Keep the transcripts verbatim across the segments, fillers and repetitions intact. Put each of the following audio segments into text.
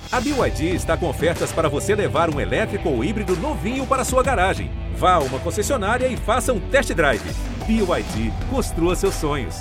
A B Y D está com ofertas para você levar um elétrico ou híbrido novinho para sua garagem. Vá a uma concessionária e faça um test drive. B Y D, construa seus sonhos.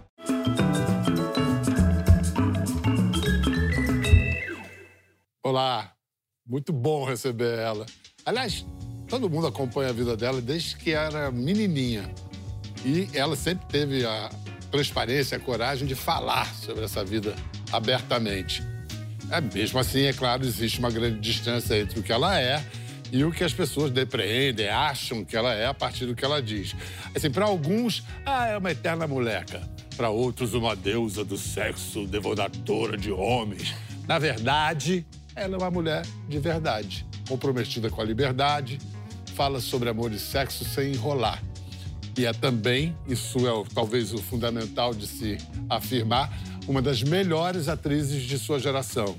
Olá, muito bom receber ela. Aliás, todo mundo acompanha a vida dela desde que era menininha. E ela sempre teve a transparência, a coragem de falar sobre essa vida abertamente. É, mesmo assim, é claro, existe uma grande distância entre o que ela é e o que as pessoas depreendem, acham que ela é a partir do que ela diz. Assim, para alguns, ah, é uma eterna moleca. Para outros, uma deusa do sexo, devoradora de homens. Na verdade, ela é uma mulher de verdade, comprometida com a liberdade, fala sobre amor e sexo sem enrolar. E é também, isso é talvez o fundamental de se afirmar, uma das melhores atrizes de sua geração.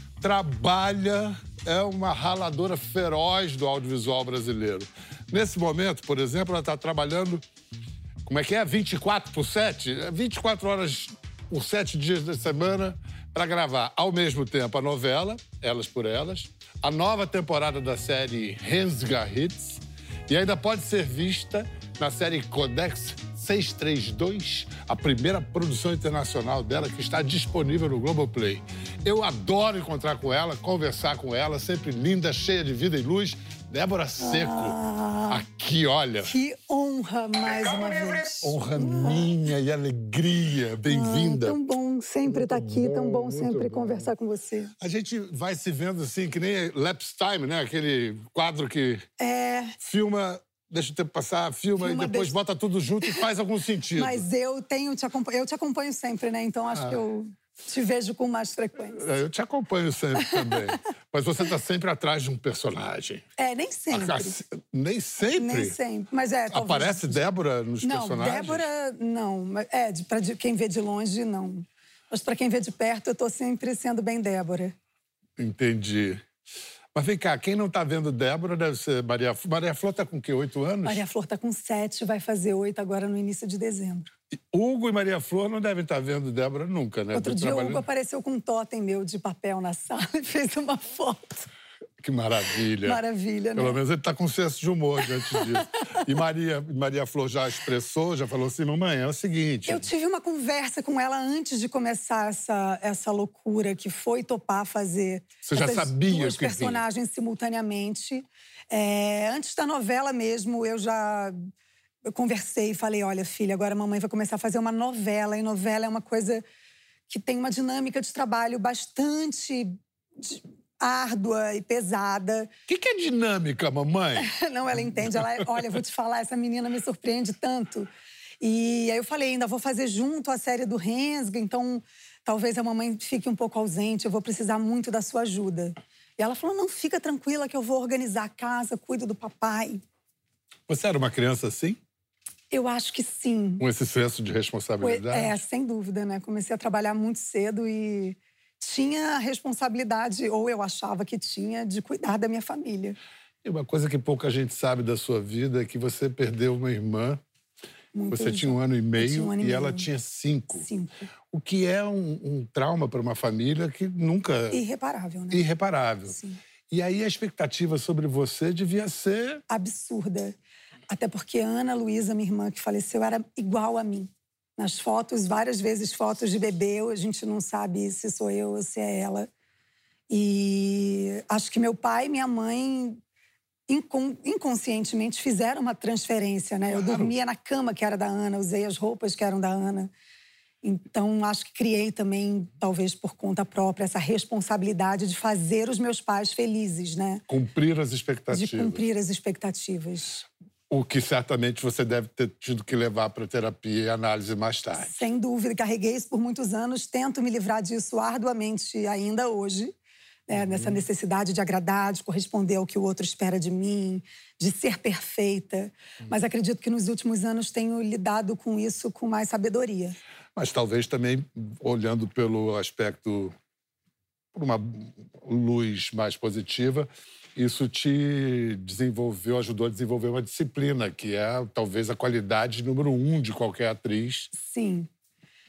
Trabalha, é uma raladora feroz do audiovisual brasileiro. Nesse momento, por exemplo, ela está trabalhando, como é que é? vinte e quatro por sete? vinte e quatro horas por sete dias da semana para gravar, ao mesmo tempo, a novela, Elas por Elas, a nova temporada da série Rensga Hits, e ainda pode ser vista na série Codex seiscentos e trinta e dois, a primeira produção internacional dela que está disponível no Globoplay. Eu adoro encontrar com ela, conversar com ela, sempre linda, cheia de vida e luz. Débora Seco, ah, aqui, olha. Que honra, mais uma vez. Honra minha e alegria. Bem-vinda. Ah, tão bom sempre estar aqui, bom, tão bom sempre bom. conversar com você. A gente vai se vendo assim, que nem Lapse Time, né? Aquele quadro que é... filma... Deixa o tempo passar, filma, filma e depois deixa... bota tudo junto e faz algum sentido. Mas eu tenho, te acompanho, eu te acompanho sempre, né? Então acho ah. que eu te vejo com mais frequência. Eu te acompanho sempre também. Mas você está sempre atrás de um personagem. É, nem sempre. Ah, nem sempre? Nem sempre. Mas é, talvez... Aparece Débora nos não, personagens? Não, Débora, não. É, para quem vê de longe, não. Mas para quem vê de perto, eu estou sempre sendo bem Débora. Entendi. Mas vem cá, quem não está vendo Débora deve ser Maria Flor. Maria Flor está com o quê? Oito anos? Maria Flor está com sete, vai fazer oito agora no início de dezembro. E Hugo e Maria Flor não devem estar vendo Débora nunca, né? Outro dia o Hugo apareceu com um totem meu de papel na sala e fez uma foto. Que maravilha. Maravilha, né? Pelo menos ele está com senso de humor diante disso. E Maria, Maria Flor já expressou, já falou assim, mamãe, é o seguinte... Eu tive uma conversa com ela antes de começar essa, essa loucura que foi topar fazer... Você já sabia duas que personagens simultaneamente. É, antes da novela mesmo, eu já... Eu conversei e falei, olha, filha, agora a mamãe vai começar a fazer uma novela. E novela é uma coisa que tem uma dinâmica de trabalho bastante... árdua e pesada. O que, que é dinâmica, mamãe? Não, ela entende. Ela, olha, eu vou te falar, essa menina me surpreende tanto. E aí eu falei, ainda vou fazer junto a série do Rensga, então talvez a mamãe fique um pouco ausente, eu vou precisar muito da sua ajuda. E ela falou, não, fica tranquila que eu vou organizar a casa, cuido do papai. Você era uma criança assim? Eu acho que sim. Com esse senso de responsabilidade? É, sem dúvida, né? Comecei a trabalhar muito cedo e... tinha a responsabilidade, ou eu achava que tinha, de cuidar da minha família. E uma coisa que pouca gente sabe da sua vida é que você perdeu uma irmã. Muito você tinha um ano e meio um ano e, e meio. Ela tinha cinco. Cinco. O que é um, um trauma para uma família que nunca... Irreparável, né? Irreparável. Sim. E aí a expectativa sobre você devia ser... absurda. Até porque a Ana Luísa, minha irmã que faleceu, era igual a mim. Nas fotos, várias vezes fotos de bebê, a gente não sabe se sou eu ou se é ela. E acho que meu pai e minha mãe incon inconscientemente fizeram uma transferência, né? Claro. Eu dormia na cama que era da Ana, usei as roupas que eram da Ana. Então, acho que criei também, talvez por conta própria, essa responsabilidade de fazer os meus pais felizes, né? Cumprir as expectativas. De cumprir as expectativas. O que certamente você deve ter tido que levar para terapia e análise mais tarde. Sem dúvida, carreguei isso por muitos anos, tento me livrar disso arduamente ainda hoje, né? Uhum. Nessa necessidade de agradar, de corresponder ao que o outro espera de mim, de ser perfeita. Uhum. Mas acredito que nos últimos anos tenho lidado com isso com mais sabedoria. Mas talvez também, olhando pelo aspecto, por uma luz mais positiva, isso te desenvolveu, ajudou a desenvolver uma disciplina, que é talvez a qualidade número um de qualquer atriz. Sim.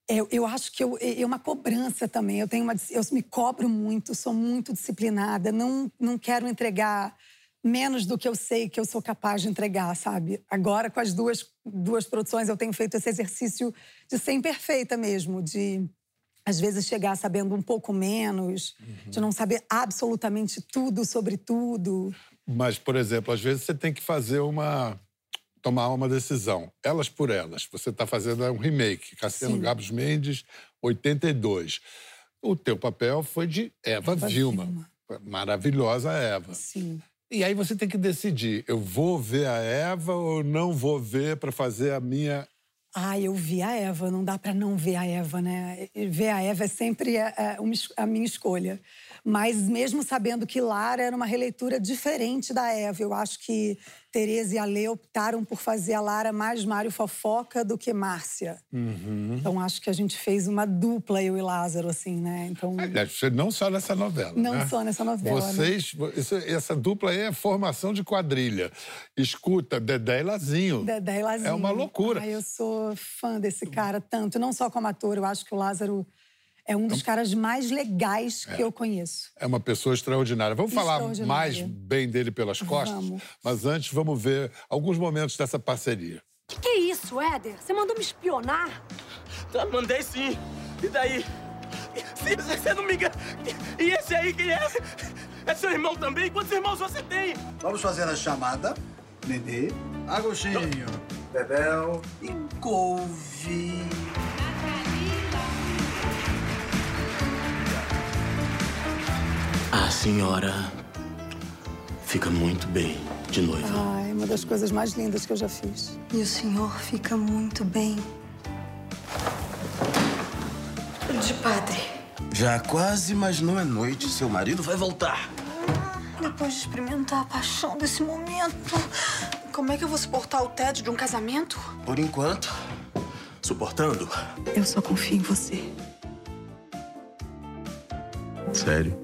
Eu, eu acho que eu, é uma cobrança também. Eu, tenho uma, eu me cobro muito, sou muito disciplinada. Não, não quero entregar menos do que eu sei que eu sou capaz de entregar, sabe? Agora, com as duas, duas produções, eu tenho feito esse exercício de ser imperfeita mesmo, de, às vezes, chegar sabendo um pouco menos, uhum. de não saber absolutamente tudo sobre tudo. Mas, por exemplo, às vezes você tem que fazer uma... tomar uma decisão. Elas por Elas. Você está fazendo um remake. Cassiano Gabos Mendes, oitenta e dois. O teu papel foi de Eva, Eva Vilma. Vilma. Maravilhosa Eva. Sim. E aí você tem que decidir. Eu vou ver a Eva ou não vou ver para fazer a minha... Ah, eu vi a Eva. Não dá para não ver a Eva, né? Ver a Eva é sempre a, a minha escolha. Mas mesmo sabendo que Lara era uma releitura diferente da Eva, eu acho que Tereza e a Lê optaram por fazer a Lara mais Mário Fofoca do que Márcia. Uhum. Então acho que a gente fez uma dupla, eu e Lázaro, assim, né? Então... Aliás, não só nessa novela, Não né? só nessa novela, Vocês, né? isso, essa dupla aí é formação de quadrilha. Escuta, Dedé e Lazinho. Dedé e Lazinho. É uma loucura. Ai, eu sou fã desse cara tanto, não só como ator, eu acho que o Lázaro... é um dos caras mais legais que é. eu conheço. É uma pessoa extraordinária. Vamos falar mais bem dele pelas costas? Vamos. Mas antes, vamos ver alguns momentos dessa parceria. O que, que é isso, Éder? Você mandou me espionar? Tá, mandei sim. E daí? Se você não me engana... E esse aí, quem é? É seu irmão também? Quantos irmãos você tem? Vamos fazer a chamada. Nenê, Agostinho, Bebel e couve... A senhora fica muito bem de noiva. Ai, uma das coisas mais lindas que eu já fiz. E o senhor fica muito bem de padre. Já quase, mas não é noite. Seu marido vai voltar. Depois de experimentar a paixão desse momento, como é que eu vou suportar o tédio de um casamento? Por enquanto, suportando. Eu só confio em você. Sério?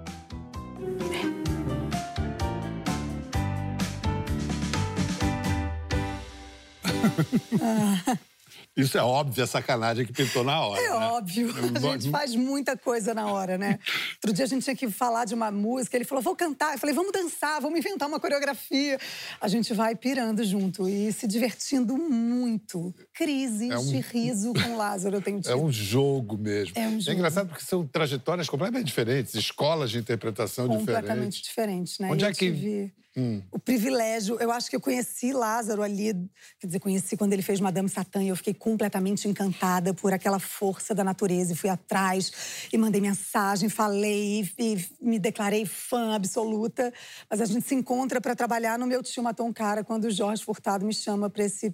Isso é óbvio, é sacanagem que pintou na hora. É né? óbvio. A gente faz muita coisa na hora, né? Outro dia a gente tinha que falar de uma música, ele falou, vou cantar. Eu falei, vamos dançar, vamos inventar uma coreografia. A gente vai pirando junto e se divertindo muito. Crises é um... de riso com o Lázaro, eu tenho tido. É um jogo mesmo. É um jogo. É engraçado porque são trajetórias completamente diferentes, escolas de interpretação completamente diferentes. diferentes, né? Onde eu é que... tive... Hum. O privilégio, eu acho que eu conheci Lázaro ali, quer dizer, conheci quando ele fez Madame Satã e eu fiquei completamente encantada por aquela força da natureza e fui atrás e mandei mensagem, falei e, e me declarei fã absoluta. Mas a gente se encontra para trabalhar no Meu Tio Matou um Cara quando o Jorge Furtado me chama para esse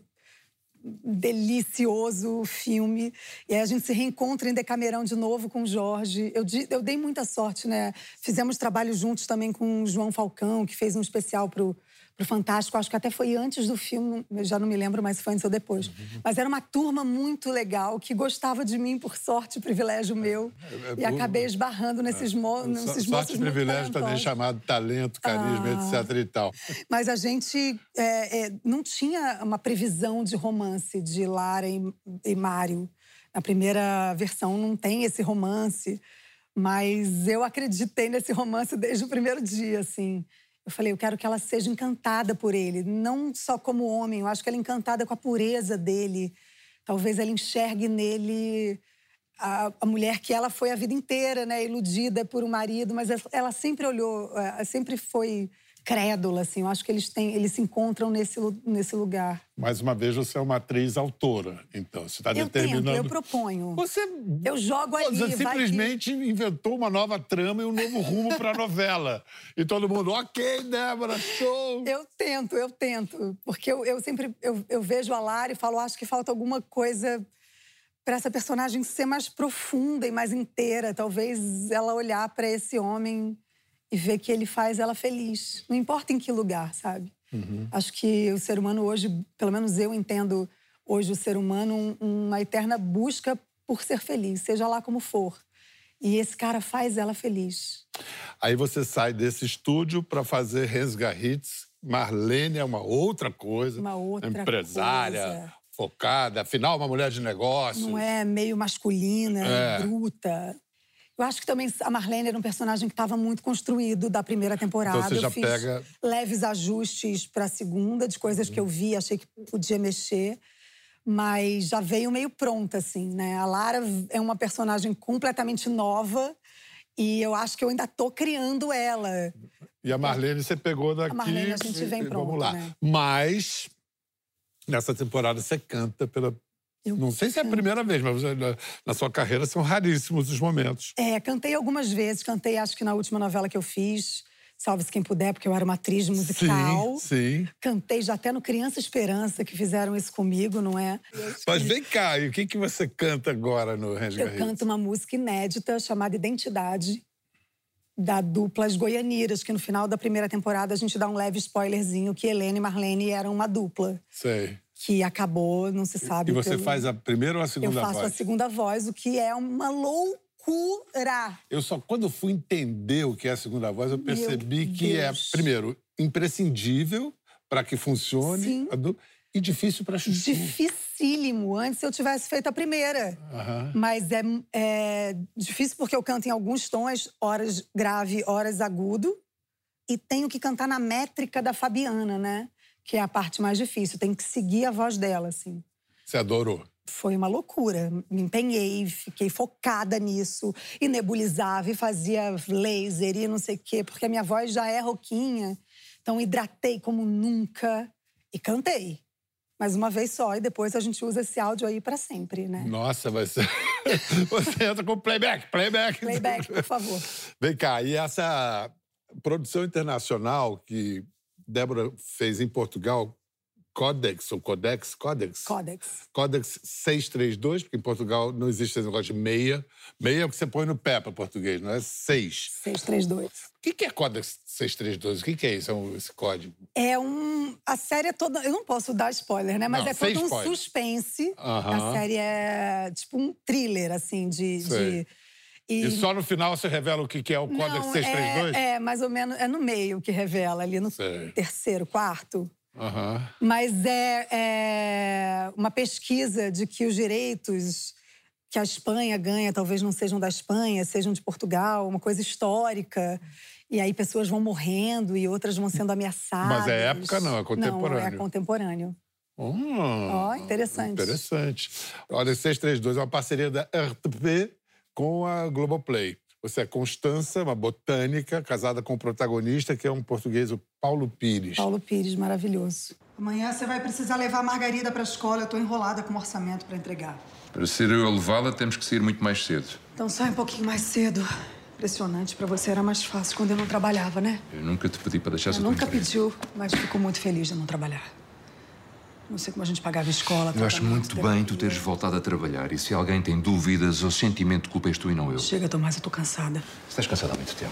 delicioso filme. E aí a gente se reencontra em Decamerão de novo com o Jorge. Eu, eu dei muita sorte, né? Fizemos trabalho juntos também com o João Falcão, que fez um especial pro, pro Fantástico. Acho que até foi antes do filme, já não me lembro mais se foi antes ou depois. Uhum. Mas era uma turma muito legal, que gostava de mim, por sorte, privilégio meu. É, é, e acabei esbarrando nesses, é. mo nesses sorte, moços sorte, privilégio também chamado talento, carisma, ah. etc e tal. Mas a gente é, é, não tinha uma previsão de romance de Lara e, e Mário. Na primeira versão não tem esse romance, mas eu acreditei nesse romance desde o primeiro dia, assim. Eu falei, eu quero que ela seja encantada por ele, não só como homem, eu acho que ela é encantada com a pureza dele. Talvez ela enxergue nele a, a mulher que ela foi a vida inteira, né, iludida por um marido, mas ela sempre olhou, sempre foi crédula, assim. Eu acho que eles têm, eles se encontram nesse, nesse lugar. Mais uma vez, você é uma atriz autora, então. Você está determinando... Eu tento, eu proponho. Você... Eu jogo ali, Você simplesmente que... inventou uma nova trama e um novo rumo para a novela. E todo mundo, ok, Débora, show! Eu tento, eu tento. Porque eu, eu sempre eu, eu vejo a Lara e falo, acho que falta alguma coisa para essa personagem ser mais profunda e mais inteira. Talvez ela olhar para esse homem e ver que ele faz ela feliz. Não importa em que lugar, sabe? Uhum. Acho que o ser humano hoje, pelo menos eu entendo hoje o ser humano, um, uma eterna busca por ser feliz, seja lá como for. E esse cara faz ela feliz. Aí você sai desse estúdio para fazer Rensga Hits. Marlene é uma outra coisa. Uma outra empresária, coisa. focada, afinal, uma mulher de negócio. Não é meio masculina, É. bruta. Eu acho que também a Marlene era um personagem que estava muito construído da primeira temporada. Então você já eu fiz pega- leves ajustes para a segunda, de coisas que eu vi, achei que podia mexer. Mas já veio meio pronta, assim, né? A Lara é uma personagem completamente nova e eu acho que eu ainda tô criando ela. E a Marlene você pegou daqui. A Marlene a gente vem e pronto, Vamos lá. né? Mas, nessa temporada, você canta pela... Eu Não sei se é a primeira vez, mas você- na, na sua carreira são raríssimos os momentos. É, cantei algumas vezes. Cantei, acho que na última novela que eu fiz, Salve-se Quem Puder, porque eu era uma atriz musical. Sim, sim. Cantei já até no Criança Esperança, que fizeram isso comigo, não é? Mas vem cá, e o que, que você canta agora no Range Eu Garrett? canto uma música inédita chamada Identidade, da dupla As Goianiras, que no final da primeira temporada a gente dá um leve spoilerzinho que Helena e Marlene eram uma dupla. Sei. Que acabou, não se sabe. E você pelo- faz a primeira ou a Eu segunda faço voz? a segunda voz, o que é uma loucura. Eu só, quando eu fui entender o que é a segunda voz, eu percebi Meu que Deus. é, primeiro, imprescindível para que funcione Sim. a du- e difícil para chuchu. Dificílimo. Antes eu tivesse feito a primeira. Aham. Mas é, é difícil porque eu canto em alguns tons, horas grave, horas agudo. E tenho que cantar na métrica da Fabiana, né? Que é a parte mais difícil. Tem que seguir a voz dela, assim. Você adorou. Foi uma loucura. Me empenhei, fiquei focada nisso. E nebulizava, e fazia laser e não sei o quê. Porque a minha voz já é rouquinha. Então hidratei como nunca e cantei. Mas uma vez só, e depois a gente usa esse áudio aí pra sempre, né? Nossa, vai ser... Você entra com playback, playback. Playback, por favor. Vem cá, e essa produção internacional que Débora fez em Portugal, Codex, ou Codex? Codex? Codex. Codex seiscentos e trinta e dois, porque em Portugal não existe esse negócio de meia. Meia é o que você põe no pé para português, não é? Seis. seiscentos e trinta e dois. O que que é Codex seiscentos e trinta e dois? O que que é isso, é um- esse código? É um... A série é toda... Eu não posso dar spoiler, né? Mas Não, é sem todo um spoiler. suspense. Aham. A série é tipo um thriller, assim, de... Sei. de... E, E só no final você revela o que que é o Codex não, seiscentos e trinta e dois? é, é, mais ou menos... É no meio que revela, ali no Sei. terceiro, quarto. Aham. Mas é, é uma pesquisa de que os direitos que a Espanha ganha talvez não sejam da Espanha, sejam de Portugal, uma coisa histórica. E aí pessoas vão morrendo e outras vão sendo ameaçadas. Mas é época não, é contemporâneo. Não, é contemporâneo. Hum, Ó, interessante. Interessante. Olha, seiscentos e trinta e dois é uma parceria da R T P com a Globoplay. Você é Constança, uma botânica, casada com o protagonista, que é um português, o Paulo Pires. Paulo Pires, maravilhoso. Amanhã você vai precisar levar a Margarida para a escola. Eu tô enrolada com o orçamento para entregar. Para ser eu a levá-la, temos que sair muito mais cedo. Então sai um pouquinho mais cedo. Impressionante, para você era mais fácil quando eu não trabalhava, né? Eu nunca te pedi para deixar Eu essa tua nunca empresa. pediu, mas fico muito feliz de não trabalhar. Não sei como a gente pagava escola. Eu acho tratamento, muito bem tu terapia. teres voltado a trabalhar. E se alguém tem dúvidas ou sentimento de culpa, és tu e não eu. Chega, Tomás, eu tô cansada. Estás cansado há muito tempo.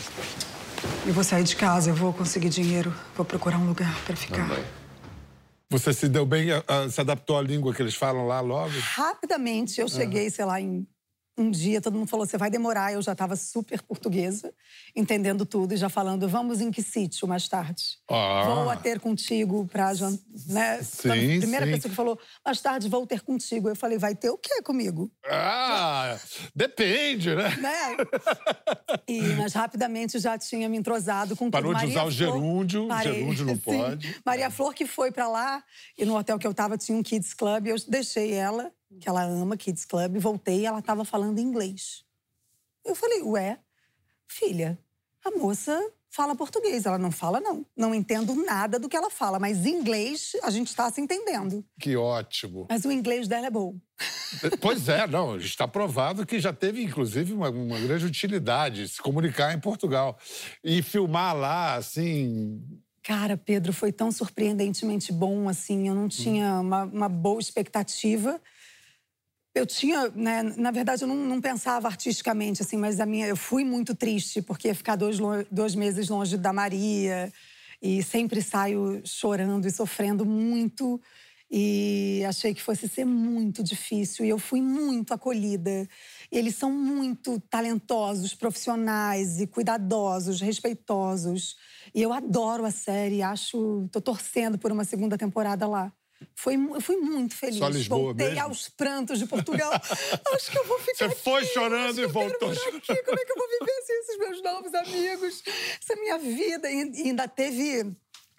Eu vou sair de casa, eu vou conseguir dinheiro. Vou procurar um lugar para ficar. Também. Você se deu bem, a- a- se adaptou à língua que eles falam lá logo? Rapidamente, eu cheguei, sei lá, em um dia, todo mundo falou, você vai demorar. Eu já estava super portuguesa, entendendo tudo e já falando, vamos em que sítio mais tarde? Ah. Vou a ter contigo pra jantar, né? Sim, a primeira sim. pessoa que falou, mais tarde vou ter contigo. Eu falei, vai ter o quê comigo? Ah, depende, né? Né? E, mas rapidamente já tinha me entrosado com Parou tudo. de usar o Flor- gerúndio, Parei, gerúndio não sim. pode. Maria Flor que foi pra lá, e no hotel que eu tava tinha um Kids Club, eu deixei ela, que ela ama Kids Club, voltei e ela tava falando inglês. Eu falei, ué, filha, a moça fala português. Ela não fala, não. Não entendo nada do que ela fala, mas inglês a gente tá se entendendo. Que ótimo. Mas o inglês dela é bom. Pois é, não, está provado que já teve, inclusive, uma, uma grande utilidade se comunicar em Portugal. E filmar lá, assim... Cara, Pedro, foi tão surpreendentemente bom, assim. Eu não tinha uma, uma boa expectativa. Eu tinha, né, na verdade, eu não, não pensava artisticamente, assim, mas a minha, eu fui muito triste, porque ia ficar dois, lo- dois meses longe da Maria. E sempre saio chorando e sofrendo muito. E achei que fosse ser muito difícil. E eu fui muito acolhida. E eles são muito talentosos, profissionais e cuidadosos, respeitosos. E eu adoro a série, acho... Tô torcendo por uma segunda temporada lá. Foi, eu fui muito feliz. Só Lisboa Voltei mesmo? aos prantos de Portugal. Acho que eu vou ficar Você aqui. foi chorando Acho e que eu quero voltou morar chorando. aqui. Como é que eu vou viver sem esses meus novos amigos? Essa minha vida. E ainda teve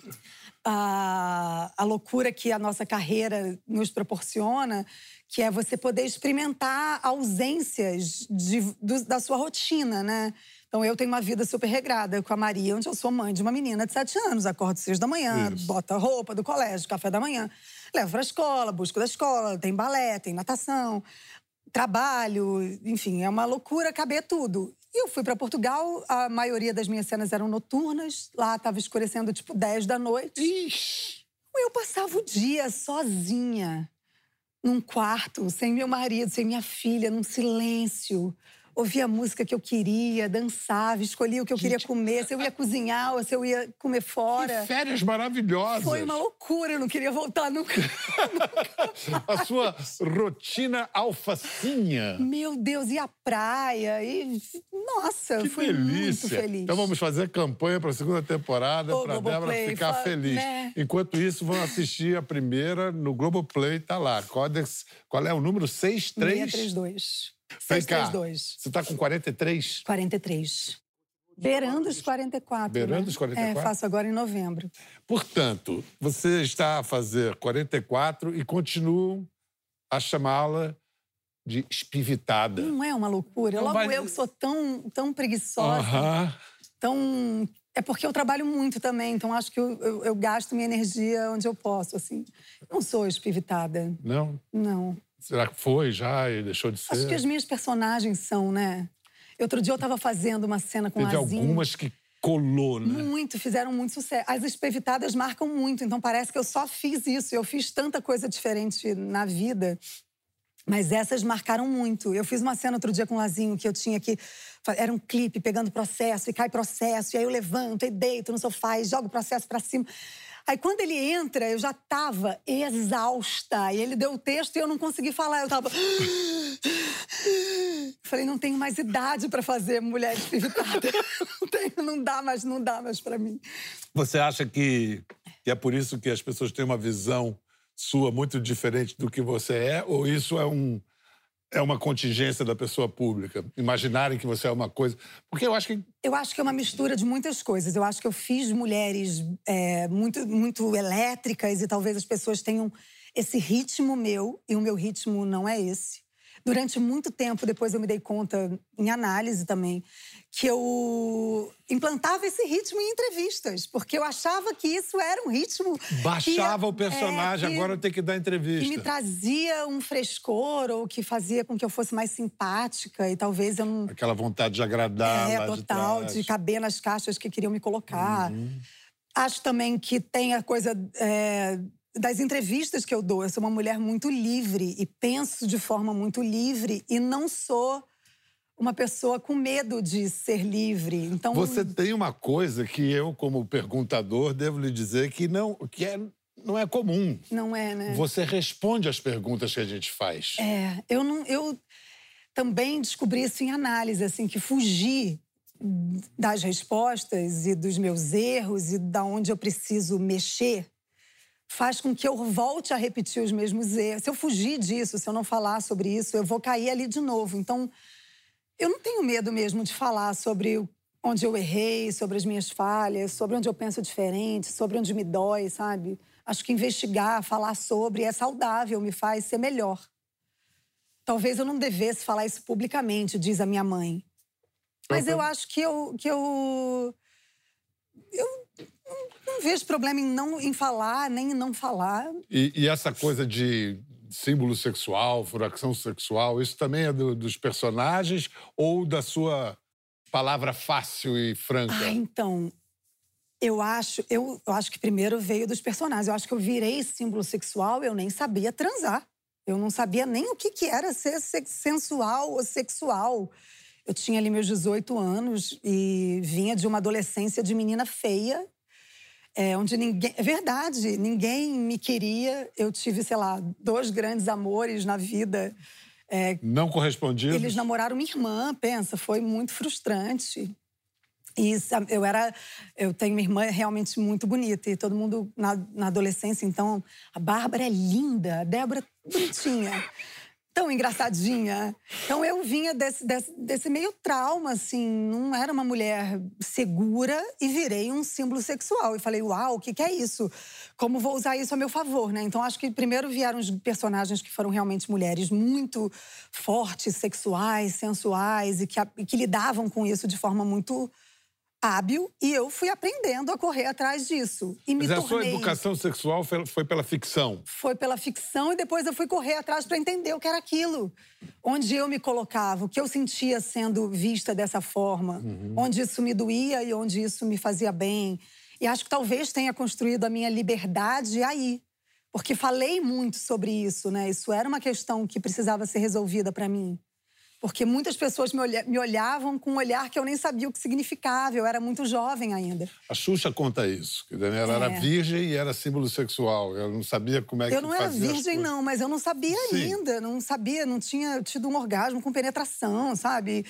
a, a loucura que a nossa carreira nos proporciona, que é você poder experimentar ausências de, do, da sua rotina, né? Então, eu tenho uma vida super regrada com a Maria, onde eu sou mãe de uma menina de sete anos. Acordo seis da manhã, Isso. bota roupa do colégio, café da manhã. Levo pra escola, busco da escola, tem balé, tem natação, trabalho, enfim, é uma loucura caber tudo. E eu fui pra Portugal, a maioria das minhas cenas eram noturnas, lá tava escurecendo tipo dez da noite. Ixi. Eu passava o dia sozinha, num quarto, sem meu marido, sem minha filha, num silêncio. Ouvia a música que eu queria, dançava, escolhia o que eu queria comer, se eu ia cozinhar ou se eu ia comer fora. Que férias maravilhosas. Foi uma loucura, eu não queria voltar nunca. A sua rotina alfacinha. Meu Deus, e a praia, e... Nossa, eu Que fui delícia. muito feliz. Então vamos fazer campanha para a segunda temporada, Ô, para a Débora Globoplay, ficar fa- feliz. né? Enquanto isso, vão assistir a primeira no Globoplay, tá lá. Codex, qual é o número? seis três? seiscentos e trinta e dois. Vem cá, seiscentos e trinta e dois. você tá com quarenta e três? quarenta e três. Beirando os quarenta e quatro. Beirando né? os quarenta e quatro? É, faço agora em novembro. Portanto, você está a fazer quarenta e quatro e continuam a chamá-la de espivitada. Não é uma loucura? Não Logo vai- eu que sou tão, tão preguiçosa. Aham. Tão... É porque eu trabalho muito também, então acho que eu, eu, eu gasto minha energia onde eu posso, assim. Não sou espivitada, Não? não. Será que foi já e deixou de ser? Acho que as minhas personagens são, né? Outro dia eu tava fazendo uma cena com Teve Lazinho. algumas que colou, né? Muito, fizeram muito sucesso. As espevitadas marcam muito, então parece que eu só fiz isso. Eu fiz tanta coisa diferente na vida, mas essas marcaram muito. Eu fiz uma cena outro dia com o Lazinho que eu tinha que... Era um clipe pegando processo e cai processo, e aí eu levanto e deito no sofá e jogo o processo pra cima. Aí quando ele entra, eu já tava exausta. E ele deu o texto e eu não consegui falar. Eu tava... Falei, não tenho mais idade pra fazer mulher espivitada. Não, tenho, não dá mais, não dá mais pra mim. Você acha que, que é por isso que as pessoas têm uma visão sua muito diferente do que você é? Ou isso é, um, é uma contingência da pessoa pública? Imaginarem que você é uma coisa... Porque eu acho que... Eu acho que é uma mistura de muitas coisas. Eu acho que eu fiz mulheres é, muito, muito elétricas e talvez as pessoas tenham esse ritmo meu, e o meu ritmo não é esse. Durante muito tempo, depois eu me dei conta, em análise também, que eu implantava esse ritmo em entrevistas, porque eu achava que isso era um ritmo... Baixava que, o personagem, é, que, agora eu tenho que dar entrevista. que me trazia um frescor, ou que fazia com que eu fosse mais simpática, e talvez eu não... Aquela vontade de agradar É, lá total, de, trás. de caber nas caixas que queriam me colocar. Uhum. Acho também que tem a coisa é, das entrevistas que eu dou. Eu sou uma mulher muito livre e penso de forma muito livre e não sou uma pessoa com medo de ser livre. Então, Você tem uma coisa que eu, como perguntador, devo lhe dizer que não, que é, não é comum. não é, né? Você responde às perguntas que a gente faz. É, eu não, eu também descobri isso em análise, assim, que fugir das respostas e dos meus erros e da onde eu preciso mexer faz com que eu volte a repetir os mesmos erros. Se eu fugir disso, se eu não falar sobre isso, eu vou cair ali de novo. Então, eu não tenho medo mesmo de falar sobre onde eu errei, sobre as minhas falhas, sobre onde eu penso diferente, sobre onde me dói, sabe? Acho que investigar, falar sobre é saudável, me faz ser melhor. Talvez eu não devesse falar isso publicamente, diz a minha mãe. Mas eu acho que eu... Que eu, eu não vejo problema em, não, em falar, nem em não falar. E, e essa coisa de símbolo sexual, furação sexual, isso também é do, dos personagens ou da sua palavra fácil e franca? Ah, então... Eu acho, eu, eu acho que primeiro veio dos personagens. Eu acho que eu virei símbolo sexual, eu nem sabia transar. Eu não sabia nem o que, que era ser sensual ou sexual. Eu tinha ali meus dezoito anos e vinha de uma adolescência de menina feia, é, onde ninguém... É verdade, ninguém me queria. Eu tive, sei lá, dois grandes amores na vida. É, não correspondidos? Eles namoraram minha irmã, pensa, foi muito frustrante. E eu era... Eu tenho uma irmã realmente muito bonita. E todo mundo na, na adolescência, então... A Bárbara é linda, a Débora é bonitinha. Tão engraçadinha. Então, eu vinha desse, desse, desse meio trauma, assim. Não era uma mulher segura e virei um símbolo sexual. E falei, uau, o que, que é isso? Como vou usar isso a meu favor, né? Então, acho que primeiro vieram os personagens que foram realmente mulheres muito fortes, sexuais, sensuais e que, e que lidavam com isso de forma muito hábil. E eu fui aprendendo a correr atrás disso. E me Mas a tornei... sua educação sexual foi, foi pela ficção? Foi pela ficção e depois eu fui correr atrás para entender o que era aquilo. Onde eu me colocava, o que eu sentia sendo vista dessa forma. Uhum. Onde isso me doía e onde isso me fazia bem. E acho que talvez tenha construído a minha liberdade aí. Porque falei muito sobre isso, né? Isso era uma questão que precisava ser resolvida para mim. Porque muitas pessoas me, olha, me olhavam com um olhar que eu nem sabia o que significava. Eu era muito jovem ainda. A Xuxa conta isso. Que ela é. era virgem e era símbolo sexual. Ela não sabia como é que fazia. Eu não era virgem, não, mas eu não sabia Sim. ainda. Não sabia, não tinha tido um orgasmo com penetração, sabe?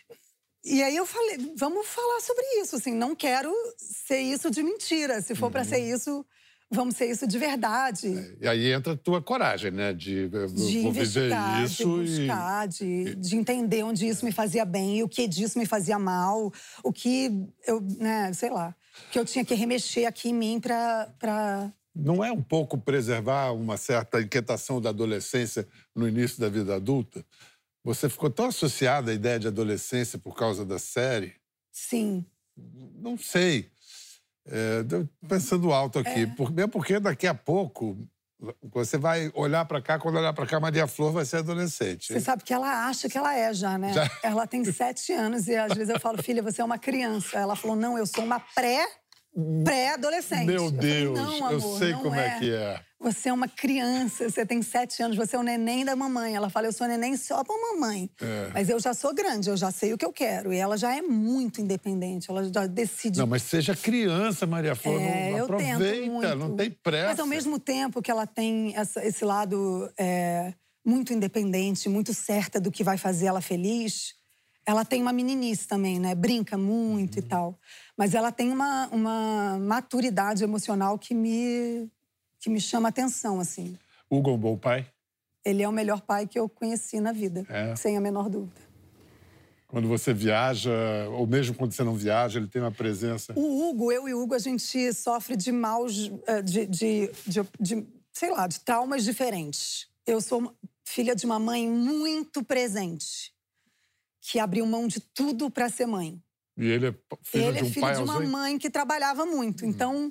E aí eu falei, vamos falar sobre isso, assim. Não quero ser isso de mentira. Se for uhum. para ser isso... Vamos ser isso de verdade. É, e aí entra a tua coragem, né? De, de vou viver isso de buscar, e... de, de entender onde isso me fazia bem, o que disso me fazia mal, o que eu, né, sei lá, que eu tinha que remexer aqui em mim pra, pra... Não é um pouco preservar uma certa inquietação da adolescência no início da vida adulta? Você ficou tão associada à ideia de adolescência por causa da série? Sim. Não sei. É, pensando alto aqui, é. por, mesmo porque daqui a pouco você vai olhar para cá, quando olhar para cá, Maria Flor vai ser adolescente. Você sabe que ela acha que ela é já, né? Já? Ela tem sete anos e às vezes eu falo, filha, você é uma criança. Ela falou, não, eu sou uma pré, pré-adolescente. Meu Deus, eu, falei, não, amor, eu sei não como é. é que é. Você é uma criança, você tem sete anos, você é o neném da mamãe. Ela fala, eu sou neném só pra mamãe. É. Mas eu já sou grande, eu já sei o que eu quero. E ela já é muito independente, ela já decide... Não, mas seja criança, Maria Flor, é, não aproveita, não tem pressa. Mas ao mesmo tempo que ela tem essa, esse lado é, muito independente, muito certa do que vai fazer ela feliz, ela tem uma meninice também, né? Brinca muito uhum. e tal. Mas ela tem uma, uma maturidade emocional que me... que me chama a atenção, assim. Hugo é um bom pai? Ele é o melhor pai que eu conheci na vida, é. sem a menor dúvida. Quando você viaja, ou mesmo quando você não viaja, ele tem uma presença... O Hugo, eu e o Hugo, a gente sofre de maus... de, de, de, de sei lá, de traumas diferentes. Eu sou filha de uma mãe muito presente, que abriu mão de tudo para ser mãe. E ele é filho ele de um é filho pai de uma ausente? mãe que trabalhava muito. Uhum. Então,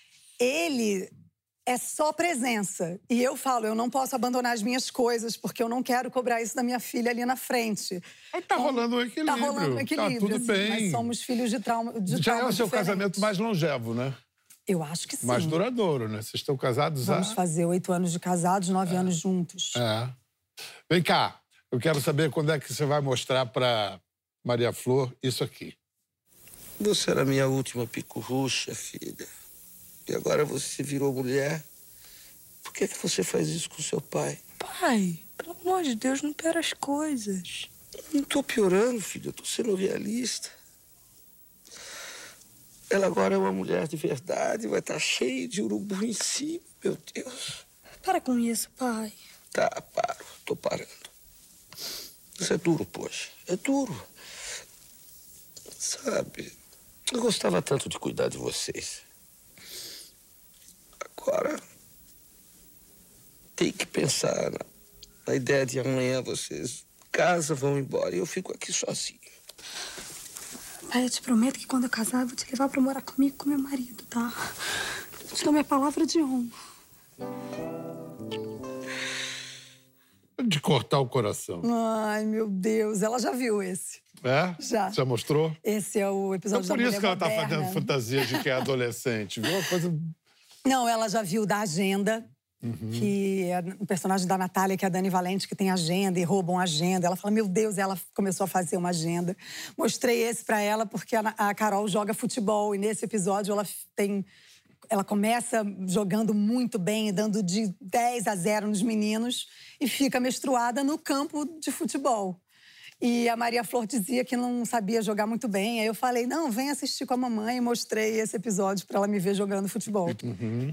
ele... é só presença. E eu falo, eu não posso abandonar as minhas coisas, porque eu não quero cobrar isso da minha filha ali na frente. Mas tá então, rolando um equilíbrio. Tá rolando um equilíbrio. Tá tudo assim, bem. Mas somos filhos de trauma de Já trauma é o seu diferentes. casamento mais longevo, né? Eu acho que sim. Mais duradouro, né? Vocês estão casados há... Vamos fazer oito anos de casados, nove é. anos juntos. É. Vem cá, eu quero saber quando é que você vai mostrar pra Maria Flor isso aqui. Você era minha última pico-ruxa, filha. E agora você virou mulher. Por que, que você faz isso com seu pai? Pai, pelo amor de Deus, não piora as coisas. Não tô piorando, filho. Eu tô sendo realista. Ela agora é uma mulher de verdade, vai estar cheia de urubu em cima, meu Deus. Para com isso, pai. Tá, paro. Tô parando. Isso é duro, poxa. É duro. Sabe, eu gostava tanto de cuidar de vocês. Agora... tem que pensar na, na ideia de amanhã vocês casam, vão embora e eu fico aqui sozinho. Pai, eu te prometo que quando eu casar, eu vou te levar pra morar comigo com meu marido, tá? Eu te dou minha palavra de honra. De cortar o coração. Ai, meu Deus. Ela já viu esse. É? Já. Já mostrou? Esse é o episódio então, da por isso que ela moderna. tá fazendo fantasia de que é adolescente. Viu? Uma coisa... Não, ela já viu da Agenda. Uhum. Que é o personagem da Natália, que é a Dani Valente, que tem agenda e roubam agenda. Ela fala, meu Deus, ela começou a fazer uma agenda. Mostrei esse pra ela porque a, a Carol joga futebol. E nesse episódio ela tem... Ela começa jogando muito bem, dando de dez a zero nos meninos. E fica menstruada no campo de futebol. E a Maria Flor dizia que não sabia jogar muito bem. Aí eu falei, não, vem assistir com a mamãe. E mostrei esse episódio para ela me ver jogando futebol. Uhum.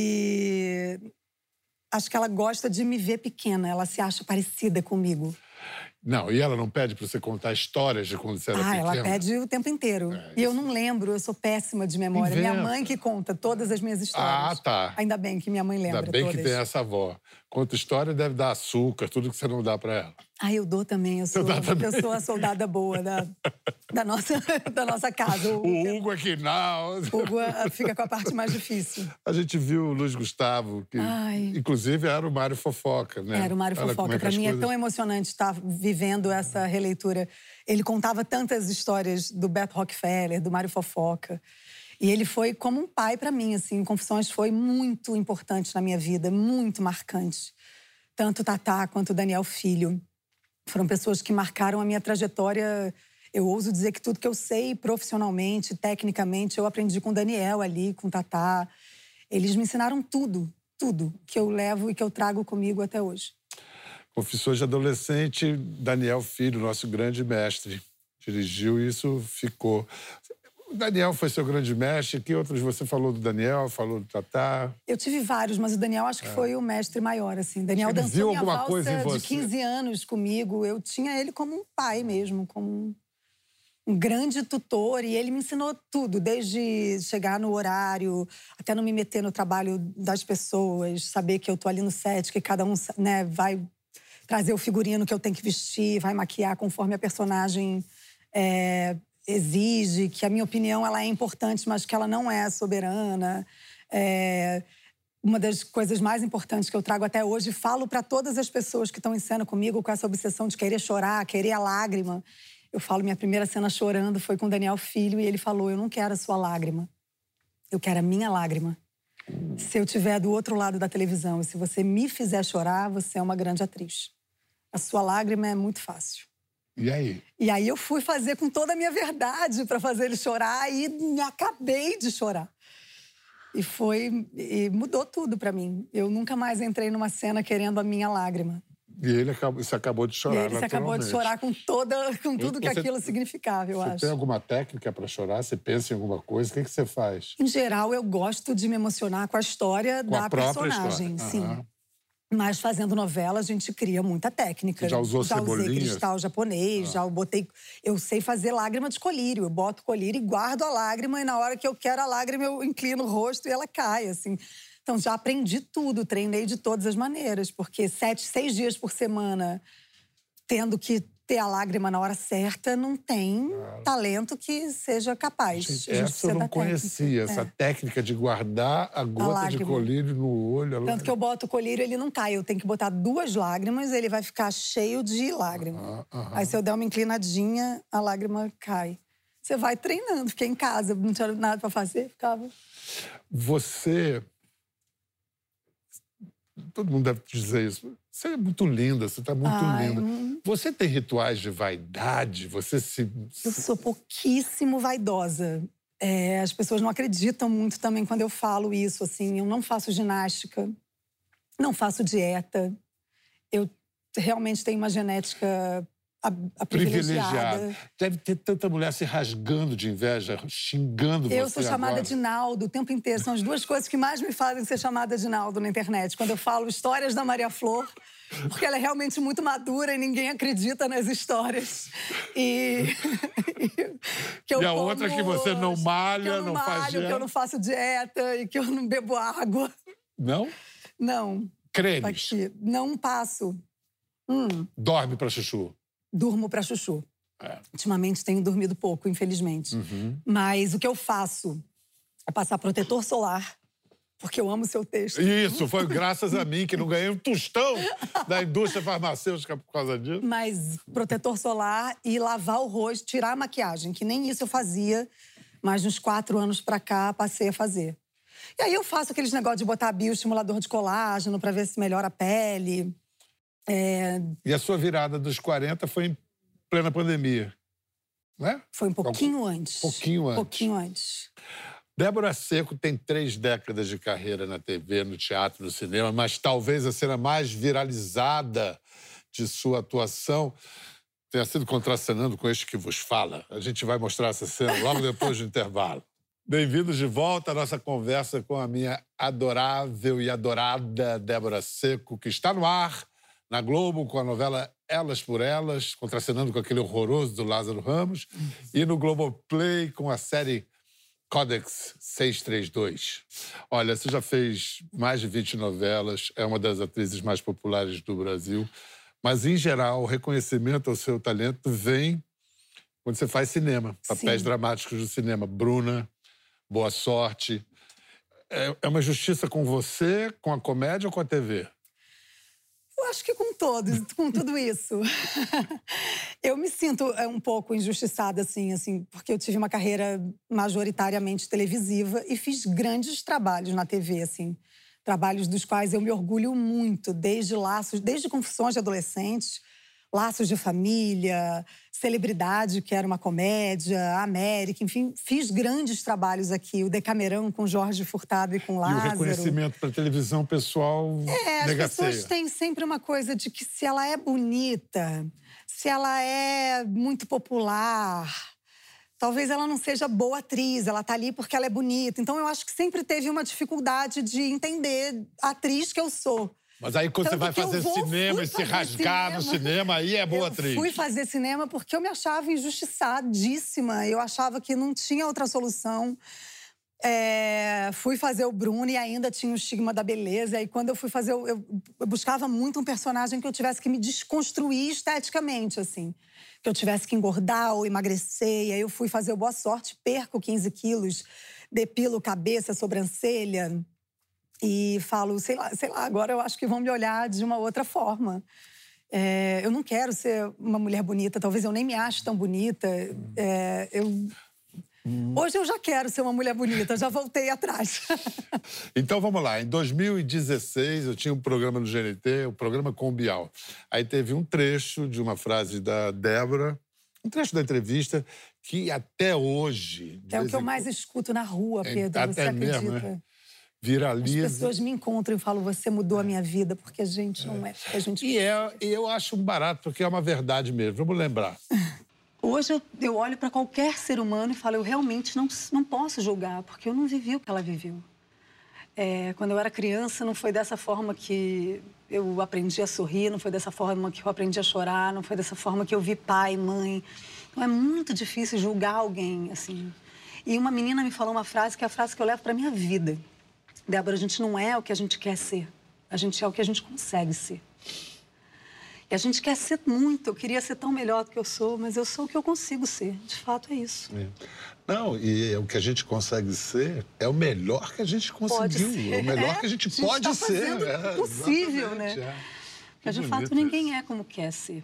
E acho que ela gosta de me ver pequena. Ela se acha parecida comigo. Não, e ela não pede pra você contar histórias de quando você era ah, pequena? Ela pede o tempo inteiro. É, e eu não lembro, eu sou péssima de memória. Inventa. Minha mãe que conta todas as minhas histórias. Ah, tá. Ainda bem que minha mãe lembra Ainda bem todas. que tem essa avó. Conta história, deve dar açúcar, tudo que você não dá pra ela. Ah, eu dou também. Eu sou, também. eu sou a soldada boa da, da, nossa, da nossa casa. O, o Hugo aqui não. O Hugo fica com a parte mais difícil. A gente viu o Luiz Gustavo, que Ai. inclusive era o Mário Fofoca, né? Era o Mário Olha Fofoca. é Pra mim coisas... é tão emocionante estar vivendo essa releitura. Ele contava tantas histórias do Beto Rockefeller, do Mário Fofoca. E ele foi como um pai pra mim, assim. Confissões foi muito importante na minha vida, muito marcante. Tanto o Tatá quanto o Daniel Filho. Foram pessoas que marcaram a minha trajetória. Eu ouso dizer que tudo que eu sei profissionalmente, tecnicamente, eu aprendi com o Daniel ali, com o Tatá. Eles me ensinaram tudo, tudo que eu levo e que eu trago comigo até hoje. Confissões de Adolescente, Daniel Filho, nosso grande mestre, dirigiu e isso ficou. O Daniel foi seu grande mestre. Que outros você falou do Daniel, falou do Tatá? Eu tive vários, mas o Daniel acho que é. foi o mestre maior, assim. Daniel Ele dançou viu minha alguma valsa coisa em você? de quinze anos comigo. Eu tinha ele como um pai mesmo, como um, um grande tutor. E ele me ensinou tudo, desde chegar no horário, até não me meter no trabalho das pessoas, saber que eu tô ali no set, que cada um, né, vai trazer o figurino que eu tenho que vestir, vai maquiar conforme a personagem é, exige, que a minha opinião ela é importante, mas que ela não é soberana. É, uma das coisas mais importantes que eu trago até hoje, falo para todas as pessoas que estão em cena comigo com essa obsessão de querer chorar, querer a lágrima. Eu falo, minha primeira cena chorando foi com o Daniel Filho e ele falou, eu não quero a sua lágrima, eu quero a minha lágrima. Se eu estiver do outro lado da televisão e se você me fizer chorar, você é uma grande atriz. A sua lágrima é muito fácil. E aí? E aí eu fui fazer com toda a minha verdade para fazer ele chorar e me acabei de chorar. E foi... E mudou tudo para mim. Eu nunca mais entrei numa cena querendo a minha lágrima. E ele acabou, você acabou de chorar, e ele se acabou de chorar com, toda, com tudo que você, aquilo significava, eu você acho. Você tem alguma técnica para chorar? Você pensa em alguma coisa? O que, que você faz? Em geral, eu gosto de me emocionar com a história com da a própria personagem, história. sim. Uhum. Mas fazendo novela, a gente cria muita técnica. Já usou já cebolinhas? usei cristal japonês, ah. já botei... Eu sei fazer lágrima de colírio. Eu boto o colírio e guardo a lágrima e na hora que eu quero a lágrima, eu inclino o rosto e ela cai, assim. Então, já aprendi tudo, treinei de todas as maneiras. Porque sete, seis dias por semana, tendo que ter a lágrima na hora certa, não tem ah. talento que seja capaz. Gente, essa eu não conhecia, técnica. essa é. técnica de guardar a gota a de colírio no olho. Tanto que eu boto o colírio, ele não cai. Eu tenho que botar duas lágrimas, ele vai ficar cheio de lágrima. Ah, Aí, se eu der uma inclinadinha, a lágrima cai. Você vai treinando. Fiquei em casa, não tinha nada para fazer, ficava... Você... Todo mundo deve dizer isso. Você é muito linda, você está muito Ai, linda. Hum... Você tem rituais de vaidade? Você se... Eu sou pouquíssimo vaidosa. É, as pessoas não acreditam muito também quando eu falo isso. Assim, eu não faço ginástica, não faço dieta. Eu realmente tenho uma genética... A, a privilegiada. privilegiada. Deve ter tanta mulher se rasgando de inveja, xingando você. Eu sou chamada agora. de Naldo o tempo inteiro. São as duas coisas que mais me fazem ser chamada de Naldo na internet. Quando eu falo histórias da Maria Flor, porque ela é realmente muito madura e ninguém acredita nas histórias. E, que eu e a como, outra que você não malha, que eu não, não malho, faz dieta. Que eu não faço dieta e que eu não bebo água. Não? Não. Cremes? Aqui. Não passo. Hum. Dorme pra chuchu? Durmo pra chuchu. É. Ultimamente tenho dormido pouco, infelizmente. Uhum. Mas o que eu faço é passar protetor solar, porque eu amo seu texto. Isso, foi graças a mim que não ganhei um tostão da indústria farmacêutica por causa disso. Mas protetor solar e lavar o rosto, tirar a maquiagem, que nem isso eu fazia, mas uns quatro anos pra cá passei a fazer. E aí eu faço aqueles negócios de botar bioestimulador de colágeno pra ver se melhora a pele. É... E a sua virada dos quarenta foi em plena pandemia, né? Foi um pouquinho Algum... antes. Pouquinho antes. Pouquinho antes. Débora Seco tem três décadas de carreira na T V, no teatro, no cinema, mas talvez a cena mais viralizada de sua atuação tenha sido contracenando com este que vos fala. A gente vai mostrar essa cena logo depois do intervalo. Bem-vindos de volta à nossa conversa com a minha adorável e adorada Débora Seco, que está no ar, na Globo, com a novela Elas por Elas, contracenando com aquele horroroso do Lázaro Ramos, e no Globoplay com a série Codex seiscentos e trinta e dois. Olha, você já fez mais de vinte novelas, é uma das atrizes mais populares do Brasil, mas, em geral, o reconhecimento ao seu talento vem quando você faz cinema, papéis Sim. dramáticos do cinema. Bruna, Boa Sorte. É uma justiça com você, com a comédia ou com a T V? Eu acho que com todos, com tudo isso. Eu me sinto um pouco injustiçada, assim, assim, porque eu tive uma carreira majoritariamente televisiva e fiz grandes trabalhos na T V, assim. Trabalhos dos quais eu me orgulho muito, desde laços, desde Confissões de Adolescentes, Laços de Família, Celebridade, que era uma comédia, América, enfim, fiz grandes trabalhos aqui. O Decamerão com Jorge Furtado e com Lázaro. E o reconhecimento para televisão pessoal É, as negaceia. pessoas têm sempre uma coisa de que se ela é bonita, se ela é muito popular, talvez ela não seja boa atriz, ela tá ali porque ela é bonita. Então eu acho que sempre teve uma dificuldade de entender a atriz que eu sou. Mas aí quando Tanto você vai que eu fazer vou- cinema fui e se fazer rasgar no cinema. cinema, aí é boa eu atriz. fui fazer cinema porque eu me achava injustiçadíssima. Eu achava que não tinha outra solução. É, fui fazer o Bruno e ainda tinha o estigma da beleza. E quando eu fui fazer... Eu, eu, eu buscava muito um personagem que eu tivesse que me desconstruir esteticamente, assim. Que eu tivesse que engordar ou emagrecer. E aí eu fui fazer o Boa Sorte, perco quinze quilos, depilo cabeça, sobrancelha... E falo, sei lá, sei lá, agora eu acho que vão me olhar de uma outra forma. É, eu não quero ser uma mulher bonita, talvez eu nem me ache tão bonita. É, eu... Hum. Hoje eu já quero ser uma mulher bonita, já voltei atrás. Então vamos lá, em dois mil e dezesseis eu tinha um programa no G N T, o programa com o Bial. Aí teve um trecho de uma frase da Débora, um trecho da entrevista que até hoje... É o que eu mais escuto na rua, Pedro, é, você até acredita? mesmo, né? Viraliza. As pessoas me encontram e falam, você mudou a minha vida, porque a gente não é. A gente... E, é, e eu acho um barato, porque é uma verdade mesmo. Vamos lembrar. Hoje eu, eu olho para qualquer ser humano e falo, eu realmente não, não posso julgar, porque eu não vivi o que ela viveu. É, quando eu era criança, não foi dessa forma que eu aprendi a sorrir, não foi dessa forma que eu aprendi a chorar, não foi dessa forma que eu vi pai, mãe. Então é muito difícil julgar alguém, assim. E uma menina me falou uma frase que é a frase que eu levo para minha vida. Débora, a gente não é o que a gente quer ser. A gente é o que a gente consegue ser. E a gente quer ser muito. Eu queria ser tão melhor do que eu sou, mas eu sou o que eu consigo ser. De fato, é isso. É. Não, e o que a gente consegue ser é o melhor que a gente conseguiu. É o melhor que a gente, a gente pode tá ser. fazendo É, o possível, exatamente, né? É. Mas, de Que fato, bonito ninguém isso. é como quer ser.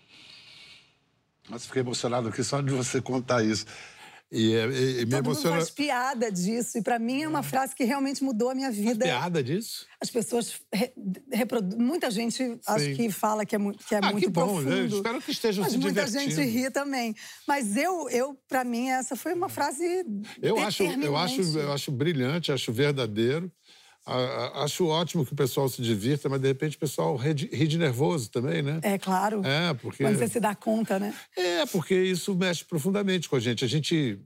Nossa, fiquei emocionado aqui só de você contar isso. E, e, e me Todo mundo emociona... faz piada disso. E, pra mim, é uma frase que realmente mudou a minha vida. Faz piada disso? As pessoas re reproduzem... Muita gente acho que fala que é, mu que é ah, muito que bom, profundo. né? Espero que estejam mas se muita divertindo. gente ri também. Mas eu, eu para mim, essa foi uma frase Eu acho, eu, acho, determinante. eu acho brilhante, acho verdadeiro. A, a, acho ótimo que o pessoal se divirta, mas de repente o pessoal ri de, ri de nervoso também, né? É, claro. É, porque... Quando você se dá conta, né? É, porque isso mexe profundamente com a gente. A gente...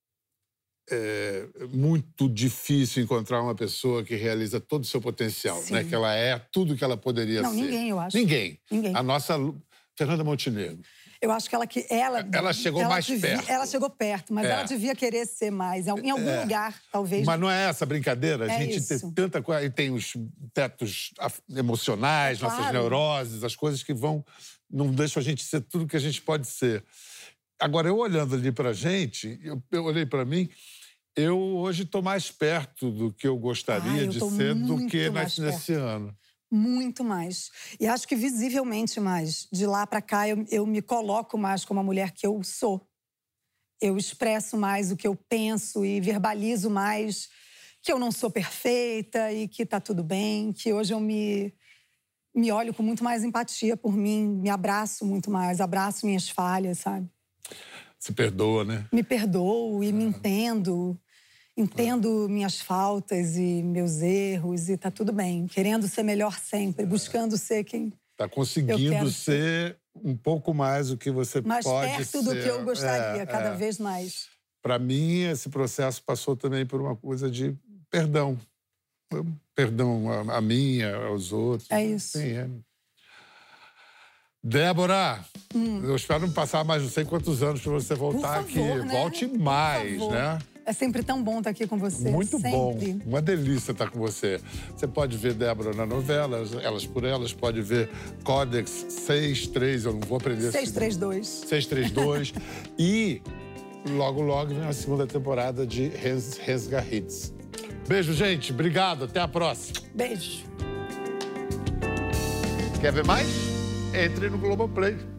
É muito difícil encontrar uma pessoa que realiza todo o seu potencial, Sim. né? Que ela é tudo que ela poderia Não, ser. ninguém, eu acho. Ninguém. Ninguém. A nossa Fernanda Montenegro. Eu acho que ela... Que ela, ela chegou ela mais devia, perto. Ela chegou perto, mas É. ela devia querer ser mais. Em algum É. lugar, talvez. Mas não é essa brincadeira? A É gente isso. tem tanta coisa. E tem os tetos af- emocionais, É nossas claro. neuroses, as coisas que vão. Não deixam a gente ser tudo que a gente pode ser. Agora, eu olhando ali pra gente, eu, eu olhei pra mim. Eu hoje estou mais perto do que eu gostaria Ai, eu de tô ser do muito que mais nesse, nesse ano. Muito mais. E acho que visivelmente mais. De lá pra cá, eu, eu me coloco mais como a mulher que eu sou. Eu expresso mais o que eu penso e verbalizo mais que eu não sou perfeita e que tá tudo bem, que hoje eu me, me olho com muito mais empatia por mim, me abraço muito mais, abraço minhas falhas, sabe? Se perdoa, né? Me perdoo e me entendo. Entendo minhas faltas e meus erros e tá tudo bem. Querendo ser melhor sempre, buscando ser quem Tá eu conseguindo quero ser um pouco mais o que você mais pode perto ser. do que eu gostaria, é, cada é. vez mais. Para mim, esse processo passou também por uma coisa de perdão. Perdão a, a mim, aos outros. É isso. Sim, é. Débora, hum. eu espero não passar mais não sei quantos anos para você voltar Por favor, aqui. né? Volte mais, né? É sempre tão bom estar aqui com você. Muito sempre. bom. Uma delícia estar com você. Você pode ver Débora na novela, Elas por Elas, pode ver Códex seis três, eu não vou aprender. seis três dois. seis três dois. E logo, logo vem a segunda temporada de Resga Hits. Beijo, gente. Obrigado. Até a próxima. Beijo. Quer ver mais? Entre no Globoplay.